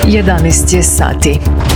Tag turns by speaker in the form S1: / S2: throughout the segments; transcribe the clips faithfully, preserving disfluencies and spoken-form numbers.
S1: jedanaest je sati.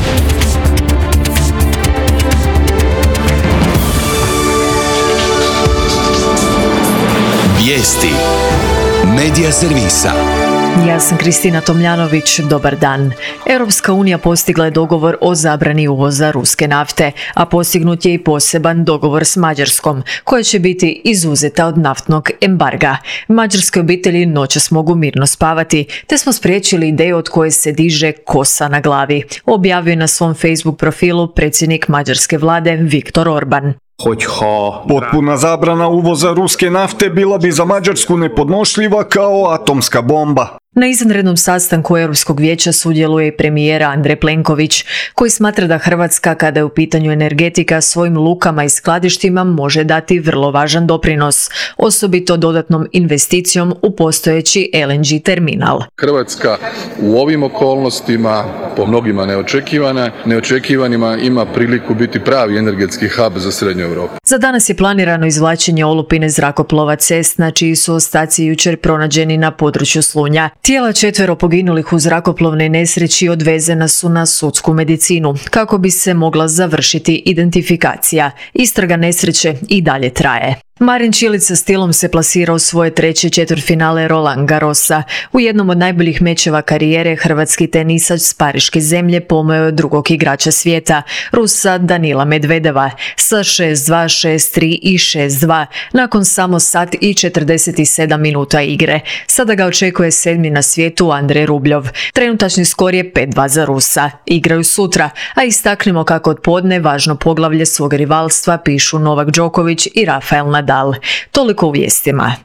S2: Vijesti Medija servisa.
S1: Ja sam Kristina Tomljanović, dobar dan. Europska unija postigla je dogovor o zabrani uvoza ruske nafte, a postignut je i poseban dogovor s Mađarskom, koja će biti izuzeta od naftnog embarga. Mađarske obitelji noćas mogu mirno spavati, te smo spriječili ideju od koje se diže kosa na glavi, objavio je na svom Facebook profilu predsjednik mađarske vlade Viktor Orban.
S3: Potpuna zabrana uvoza ruske nafte bila bi za Mađarsku nepodnošljiva kao atomska bomba.
S1: Na izvanrednom sastanku Europskog vijeća sudjeluje i premijer Andrej Plenković, koji smatra da Hrvatska, kada je u pitanju energetika, svojim lukama i skladištima može dati vrlo važan doprinos, osobito dodatnom investicijom u postojeći L N G terminal.
S4: Hrvatska u ovim okolnostima, po mnogima neočekivana, neočekivanima ima priliku biti pravi energetski hub za Srednju Europu.
S1: Za danas je planirano izvlačenje olupine zrakoplova Cessna, čiji su ostaci jučer pronađeni na području Slunja. Tijela četvero poginulih u zrakoplovnoj nesreći odvezena su na sudsku medicinu, kako bi se mogla završiti identifikacija. Istraga nesreće i dalje traje. Marin Čilić sa stilom se plasirao svoje treće četvrtfinale Roland Garrosa. U jednom od najboljih mečeva karijere hrvatski tenisač s pariške zemlje pomeo drugog igrača svijeta, Rusa Danila Medvedeva, sa šest dva, šest tri i šest dva, nakon samo sat i četrdeset sedam minuta igre. Sada ga očekuje sedmi na svijetu Andrej Rubljov. Trenutačni skor je pet dva za Rusa. Igraju sutra, a istaknemo kako od podne važno poglavlje svog rivalstva pišu Novak Đoković i Rafael Nadal. Toliko u vijestima.